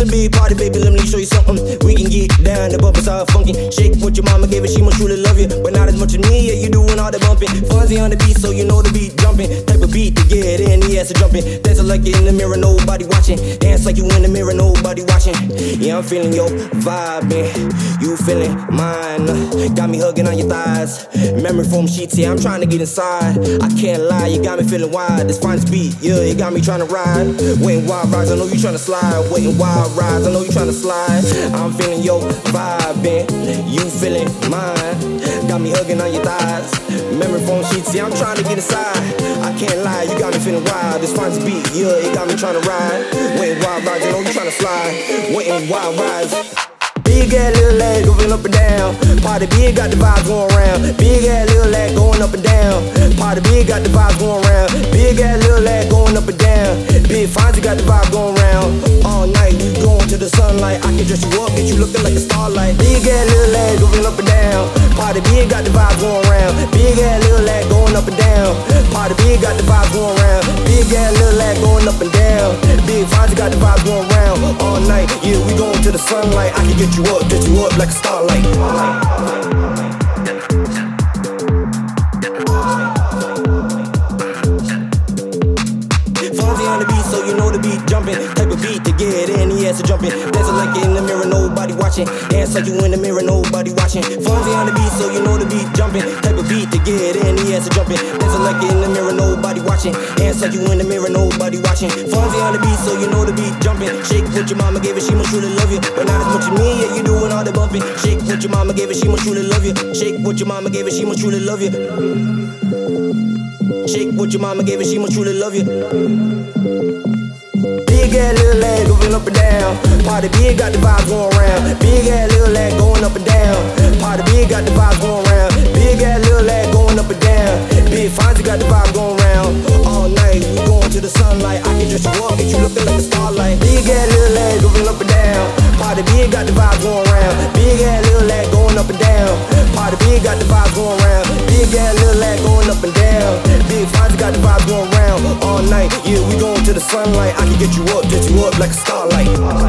a big party, baby, let me show you something. We can get down, the bumpers are funky. Shake what your mama gave her, she must truly love you. But not as much as me, yeah, you doing all the bumping. Fonzie on the beat, so you know the beat jumping. Type of beat to get in, the ass a jumping. Dancing like you in the mirror, nobody watching. Dance like you in the mirror, nobody watching. Yeah, I'm feeling your vibing, you feeling mine. Got me hugging on your thighs. Memory foam sheets, yeah, I'm trying to get inside. I can't lie, you got me feeling wide. This finest beat, yeah, you got me trying to ride. Waiting wild rides, I know you trying to slide. Waiting wild rides, I know you trying to slide. I'm feeling your vibing, you feeling mine. Got me hugging on your thighs. Memory foam sheets, yeah, I'm trying to get inside. I can't lie, you got me feeling wild. This finest beat, yeah, you got me trying to ride. Waiting wild rides, I know you trying to slide. Waiting wild rides. Big ass little leg going up and down. Party big, got the vibes going around. Big ass little leg going up and down. Party big, got the vibes going around. Big ass little leg going up and down. Big Fonzie got the vibe going around. All night, we going to the sunlight. I can dress you up, get you looking like a starlight. Big ass little leg going up and down. Party big, got the vibes going around. Big ass little leg going up and down. Party big, got the vibes going around. Big ass little leg going up and down. Big Fonzie got the vibes going around. All night, yeah, we going to the sunlight. I can get you up like a starlight. Fonzie on the beat, so you know the beat jumping. Type of beat to get in, the ass a jumping. Dancing like you in the mirror, nobody watching. Dance like you in the mirror, nobody watching. Fonzie on the beat, so you know the beat jumping. Type of beat to get in, the ass a jumping. Dancing like you in the mirror, nobody watching. Dance like you in the mirror, nobody watching. Fonzie on the beat, so you know the beat jumping. Shake what your mama gave her, she must truly love you. But not as much as me, yeah, you doing all the bumping. Shake what your mama gave her, she must truly love you. Shake what your mama gave her, she must truly love you. Shake what your mama gave her, she must truly love you. Big ass little leg going up and down. Party big, got the vibes going around. Big ass little leg going up and down. Party big, got the vibes going around. Big ass little leg going up and down. Big Fonzie got the vibe going around. All night, we going to the sunlight. I can dress you up, get you looking like a starlight. Big ass little leg going up and down. Party big, got the vibes going around. Big ass little leg going up and down. Party big, got the vibes going around. Big ass little leg going up and down. Big Fonzie got the vibes going around. All night, yeah, we going to the sunlight. I can get you up like a starlight.